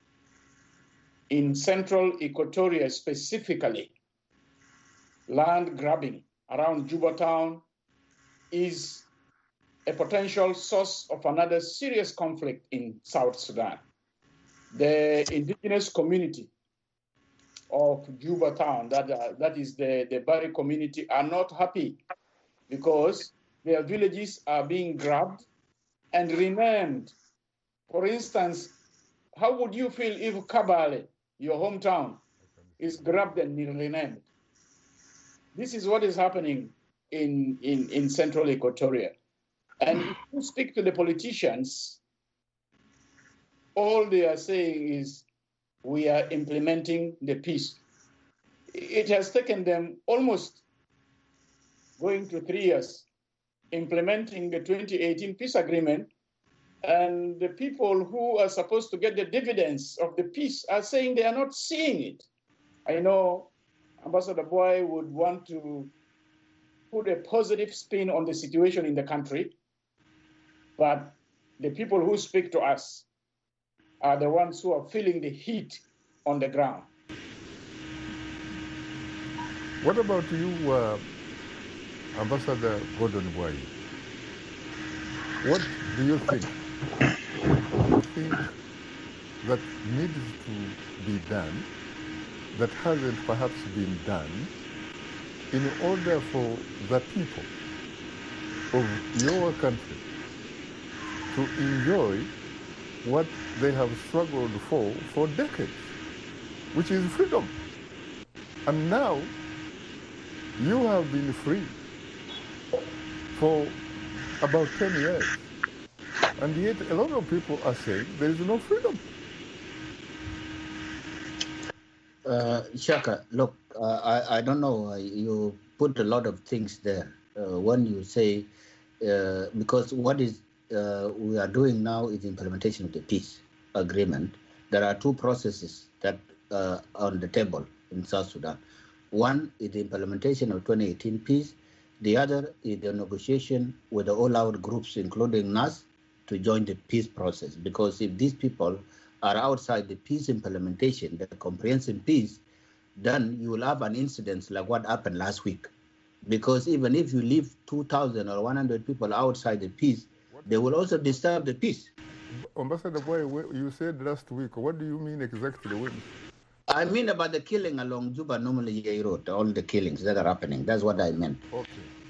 in central Equatoria specifically, land grabbing around Juba town is a potential source of another serious conflict in South Sudan. The indigenous community of Juba town, that, uh, that is the, the Bari community, are not happy because their villages are being grabbed and renamed. For instance, how would you feel if Kabale, your hometown, is grabbed and renamed? This is what is happening in, in, in central Equatoria. And if you speak to the politicians, all they are saying is, we are implementing the peace. It has taken them almost going to three years implementing the twenty eighteen peace agreement, and the people who are supposed to get the dividends of the peace are saying they are not seeing it. I know Ambassador Boy would want to put a positive spin on the situation in the country, but the people who speak to us are the ones who are feeling the heat on the ground. What about you, uh, Ambassador Gordon Boy? What do you think? Do you think that needs to be done that hasn't perhaps been done in order for the people of your country to enjoy what they have struggled for for decades, which is freedom. And now you have been free for about ten years. And yet a lot of people are saying there is no freedom. Uh, Shaka, look, uh, I, I don't know, uh, you put a lot of things there. Uh, when you say, uh, because what is uh, we are doing now is implementation of the peace agreement. There are two processes that uh, are on the table in South Sudan. One is the implementation of twenty eighteen peace. The other is the negotiation with the all-out groups, including N A S, to join the peace process. Because if these people are outside the peace implementation, the comprehensive peace, then you will have an incident like what happened last week. Because even if you leave two thousand or one hundred people outside the peace, they will also disturb the peace. Ambassador Boy, you said last week, what do you mean exactly? I mean about the killing along Juba, normally Road, all the killings that are happening. That's what I meant. Okay.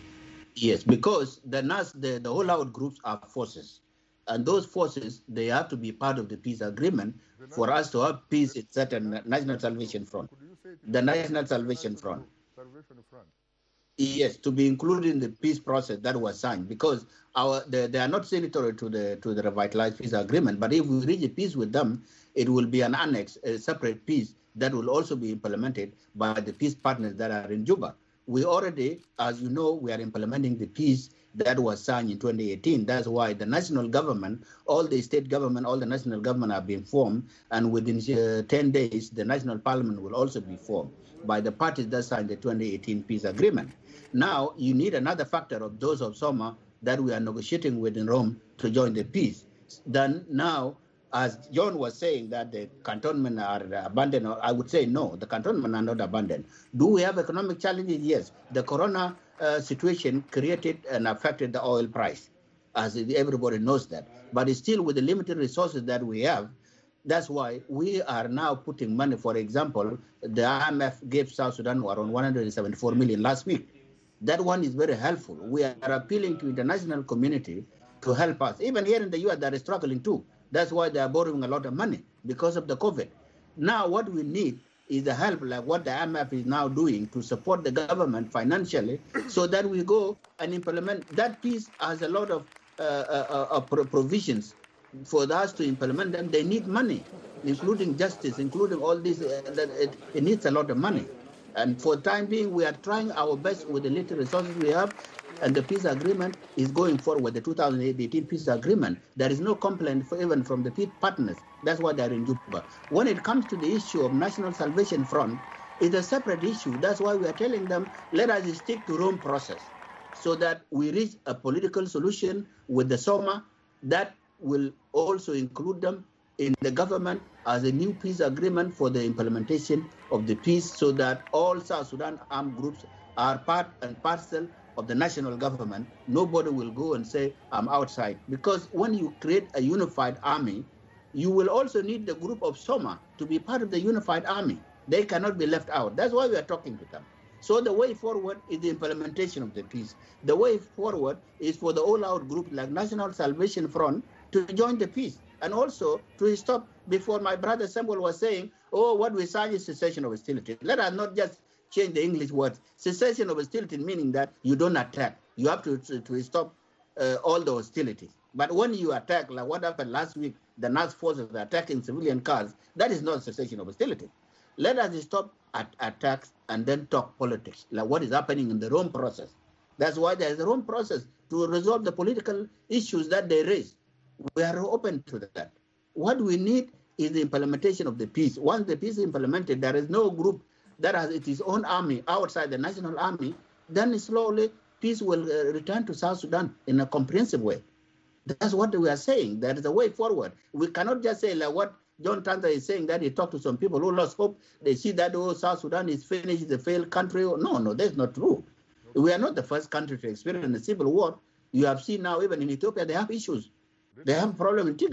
Yes, because the N A S, the, the all-out groups are forces. And those forces, they have to be part of the peace agreement for us to have peace in certain National Salvation Front. The National Salvation Front. Salvation Front. Yes, to be included in the peace process that was signed, because our they, they are not signatory to the to the revitalized peace agreement. But if we reach a peace with them, it will be an annex, a separate peace that will also be implemented by the peace partners that are in Juba. We already, as you know, we are implementing the peace that was signed in twenty eighteen. That's why the national government, all the state government, all the national government have been formed, and within uh, ten days, the national parliament will also be formed by the parties that signed the twenty eighteen peace agreement. Now, you need another factor of those of Soma that we are negotiating with in Rome to join the peace. Then now, as John was saying that the cantonment are abandoned, or I would say no, the cantonment are not abandoned. Do we have economic challenges? Yes. The corona uh, situation created and affected the oil price, as everybody knows that. But it's still with the limited resources that we have. That's why we are now putting money. For example, the I M F gave South Sudan around one hundred seventy-four million last week. That one is very helpful. We are appealing to the international community to help us. Even here in the U S, they are struggling too. That's why they are borrowing a lot of money because of the COVID. Now, what we need is the help, like what the I M F is now doing to support the government financially, so that we go and implement. That piece has a lot of uh, uh, uh, provisions for us to implement them. They need money, including justice, including all this. Uh, it, it needs a lot of money. And for the time being, we are trying our best with the little resources we have. And the peace agreement is going forward, the two thousand eighteen peace agreement. There is no complaint for, even from the peace partners. That's why they're in Juba. When it comes to the issue of National Salvation Front, it's a separate issue. That's why we are telling them, let us stick to Rome process so that we reach a political solution with the Soma that will also include them in the government as a new peace agreement for the implementation of the peace, so that all South Sudan armed groups are part and parcel of the national government. Nobody will go and say, I'm outside. Because when you create a unified army, you will also need the group of Soma to be part of the unified army. They cannot be left out. That's why we are talking to them. So the way forward is the implementation of the peace. The way forward is for the all-out group like National Salvation Front to join the peace, and also to stop. Before my brother Samuel was saying, oh, what we sign is cessation of hostility. Let us not just change the English words. Cessation of hostility meaning that you don't attack. You have to, to, to stop uh, all the hostilities. But when you attack, like what happened last week, the N A S forces are attacking civilian cars, that is not cessation of hostility. Let us stop at attacks and then talk politics, like what is happening in the Rome process. That's why there is a Rome process to resolve the political issues that they raise. We are open to that. What we need is the implementation of the peace. Once the peace is implemented, there is no group that has its own army outside the national army, then slowly peace will uh, return to South Sudan in a comprehensive way. That's what we are saying. There is a way forward. We cannot just say like what John Tanta is saying, that he talked to some people who lost hope. They see that, oh, South Sudan is finished, it's a failed country. No, no, that's not true. We are not the first country to experience a civil war. You have seen now, even in Ethiopia, they have issues. They have a problem in Tigray.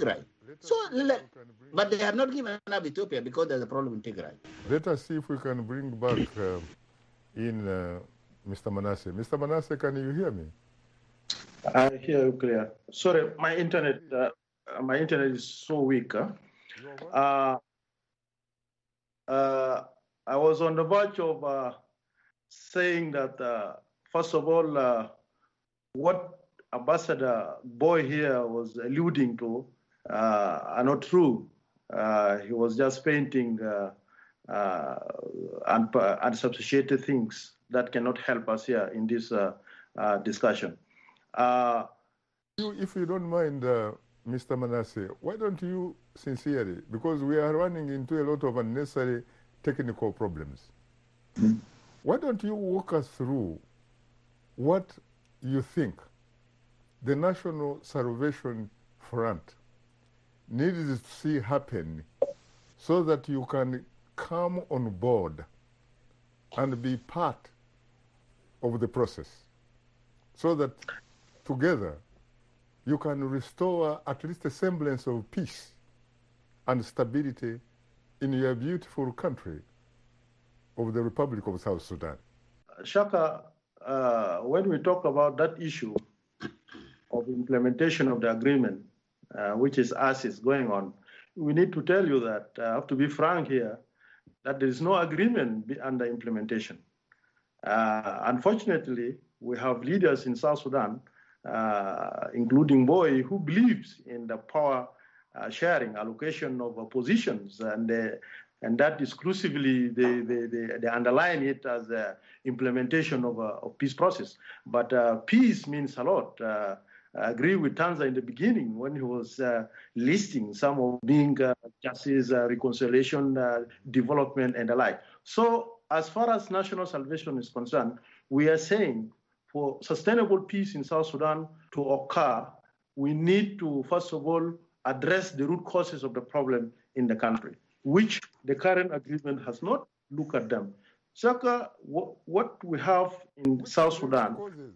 So, let, but they have not given up Ethiopia because there's a problem in Tigray. Let us see if we can bring back uh, in uh, Mister Manasseh. Mister Manasseh, can you hear me? I hear you clear. Sorry, my internet, uh, my internet is so weak. Huh? Uh, uh, I was on the verge of uh, saying that, uh, first of all, uh, what Ambassador Boy here was alluding to uh, are not true. Uh, he was just painting uh, uh, un- unsubstantiated things that cannot help us here in this uh, uh, discussion. Uh, if you don't mind, uh, Mister Manasseh, why don't you sincerely, because we are running into a lot of unnecessary technical problems, mm-hmm. why don't you walk us through what you think the National Salvation Front needs to see happen so that you can come on board and be part of the process, so that together you can restore at least a semblance of peace and stability in your beautiful country of the Republic of South Sudan. Shaka, uh, when we talk about that issue of implementation of the agreement, uh, which is as is going on, we need to tell you that, I uh, have to be frank here, that there is no agreement under implementation. Uh, unfortunately, we have leaders in South Sudan, uh, including Boy, who believes in the power uh, sharing, allocation of uh, positions, and uh, and that exclusively they, they, they, they underline it as uh, implementation of a of peace process. But uh, peace means a lot. Uh, I agree with Tanza in the beginning when he was uh, listing some of being uh, justice, uh, reconciliation, uh, development, and the like. So as far as national salvation is concerned, we are saying for sustainable peace in South Sudan to occur, we need to, first of all, address the root causes of the problem in the country, which the current agreement has not looked at them. Shaka, what, what we have in which South Sudan,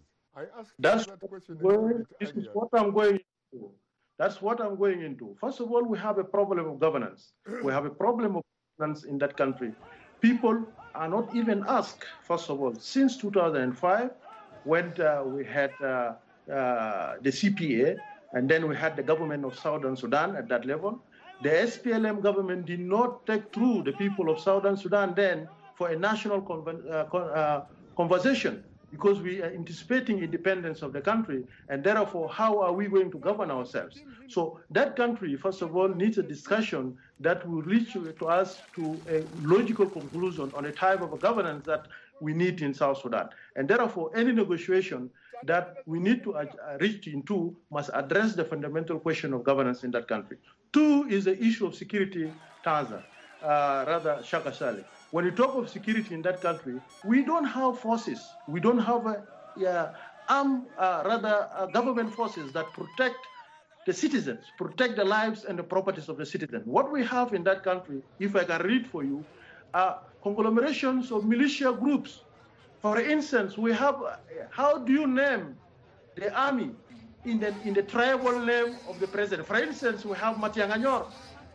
I asked that's that question going, this is what I'm going into. That's what I'm going into. First of all, we have a problem of governance. We have a problem of governance in that country. People are not even asked, first of all, since two thousand five, when uh, we had uh, uh, the C P A, and then we had the government of Southern Sudan at that level. The S P L M government did not take through the people of Southern Sudan then for a national con- uh, con- uh, conversation, because we are anticipating independence of the country, and therefore, how are we going to govern ourselves? So that country, first of all, needs a discussion that will reach to us to a logical conclusion on a type of a governance that we need in South Sudan. And therefore, any negotiation that we need to uh, reach into must address the fundamental question of governance in that country. Two is the issue of security, Tanza, uh, rather Shaka Sali. When you talk of security in that country, we don't have forces. We don't have a, uh, armed, uh, rather uh, government forces that protect the citizens, protect the lives and the properties of the citizens. What we have in that country, if I can read for you, are conglomerations of militia groups. For instance, we have, uh, how do you name the army in the, in the tribal name of the president? For instance, we have Matianganyor.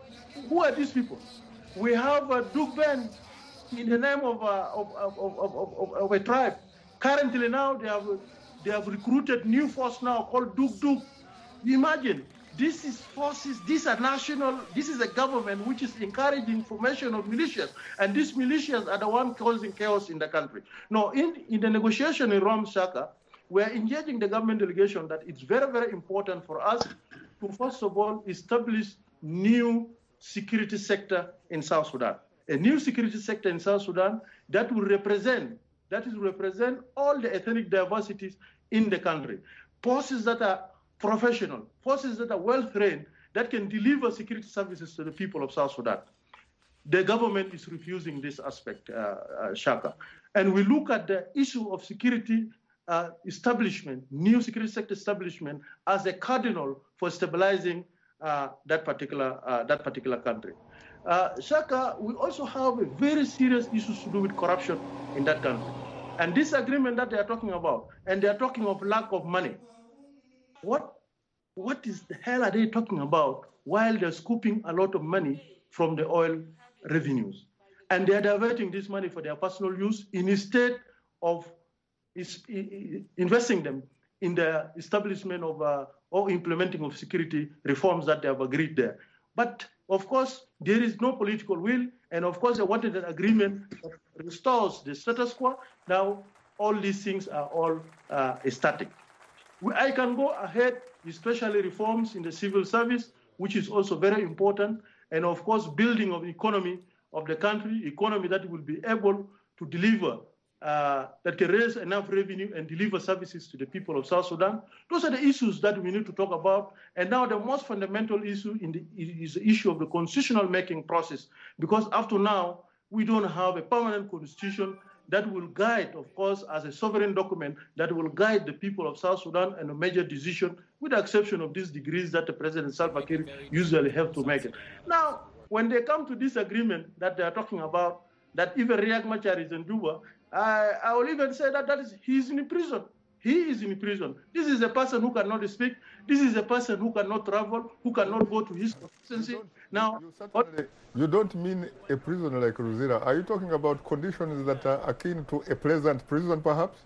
Who are these people? We have uh, Duke Ben in the name of, uh, of, of, of, of, of a tribe. Currently now, they have, they have recruited new force now called Duke Duke. Imagine, this is forces, these are national, this is a government which is encouraging formation of militias, and these militias are the ones causing chaos in the country. Now, in, in the negotiation in Rome, Shaka, we're engaging the government delegation that it's very, very important for us to, first of all, establish new security sector in South Sudan. A new security sector in South Sudan that will represent, that is represent all the ethnic diversities in the country. Forces that are professional, forces that are well-trained, that can deliver security services to the people of South Sudan. The government is refusing this aspect, uh, uh, Shaka. And we look at the issue of security uh, establishment, new security sector establishment, as a cardinal for stabilizing uh, that particular uh, that particular country. Uh, Shaka, we also have a very serious issues to do with corruption in that country. And this agreement that they are talking about, and they are talking of lack of money. What what is the hell are they talking about while they're scooping a lot of money from the oil revenues? And they're diverting this money for their personal use instead of is, is, investing them in the establishment of uh, or implementing of security reforms that they have agreed there. But of course, there is no political will, and of course, they wanted an agreement that restores the status quo. Now, all these things are all uh, static. I can go ahead, especially reforms in the civil service, which is also very important, and of course, building of the economy of the country, economy that will be able to deliver, uh, that can raise enough revenue and deliver services to the people of South Sudan. Those are the issues that we need to talk about. And now the most fundamental issue in the, is the issue of the constitutional making process, because up to now, we don't have a permanent constitution that will guide, of course, as a sovereign document that will guide the people of South Sudan and a major decision, with the exception of these degrees that the President Salva Kiir usually have to make it. Now, when they come to this agreement that they are talking about, that even Riek Machar is in Juba, I, I will even say that, that is, he is in prison. He is in prison. This is a person who cannot speak. This is a person who cannot travel, who cannot go to his constituency. Now, you, you don't mean a prisoner like Ruzira. Are you talking about conditions that are akin to a pleasant prison, perhaps?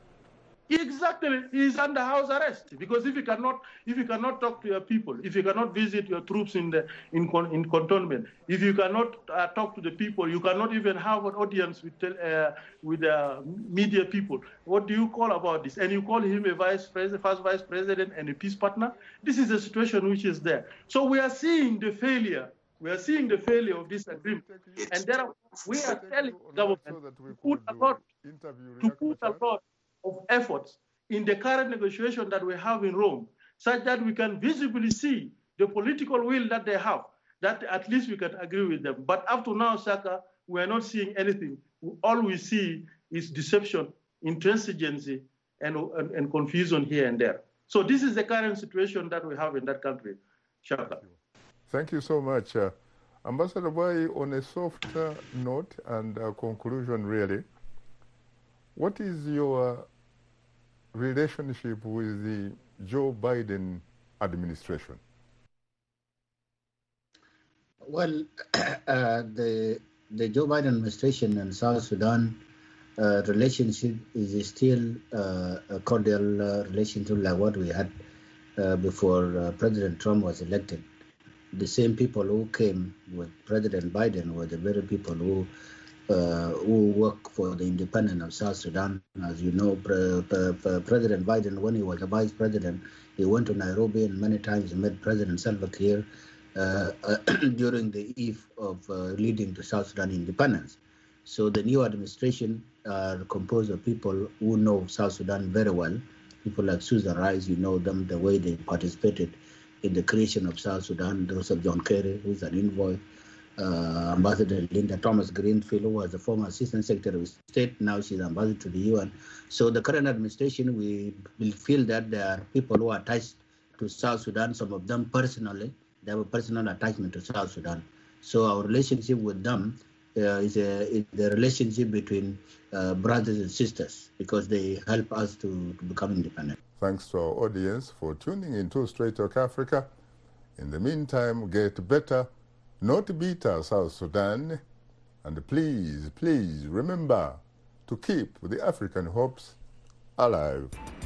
Exactly, he is under house arrest, because if you cannot, if you cannot talk to your people, if you cannot visit your troops in the in in cantonment, if you cannot uh, talk to the people, you cannot even have an audience with uh, with uh, media people. What do you call about this? And you call him a vice president, first vice president, and a peace partner. This is a situation which is there. So we are seeing the failure. We are seeing the failure of this agreement, and there are, we are telling the government to put a lot, to put a lot of efforts in the current negotiation that we have in Rome, such that we can visibly see the political will that they have, that at least we can agree with them. But up to now, Saka, we are not seeing anything. All we see is deception, intransigency, and, and, and confusion here and there. So this is the current situation that we have in that country, Shaka. Thank you so much. Uh, Ambassador Bai, on a soft uh, note and uh, conclusion, really, what is your relationship with the Joe Biden administration? Well, uh, the the Joe Biden administration and South Sudan uh, relationship is still uh, a cordial uh, relationship like what we had uh, before uh, President Trump was elected. The same people who came with President Biden were the very people who Uh, who work for the independence of South Sudan. As you know, pre pre President Biden, when he was a vice president, he went to Nairobi and many times met President Salva Kiir uh, uh, during the eve of uh, leading to South Sudan independence. So the new administration are composed of people who know South Sudan very well. People like Susan Rice, you know them, the way they participated in the creation of South Sudan. Those of John Kerry, who's an envoy. Uh, Ambassador Linda Thomas Greenfield, who was the former Assistant Secretary of State, now she's ambassador to the U N. So the current administration, we will feel that there are people who are attached to South Sudan, some of them personally, they have a personal attachment to South Sudan. So our relationship with them uh, is, a, is the relationship between uh, brothers and sisters, because they help us to, to become independent. Thanks to our audience for tuning in to Straight Talk Africa. In the meantime, get better, not bitter, South Sudan, and please, please remember to keep the African hopes alive.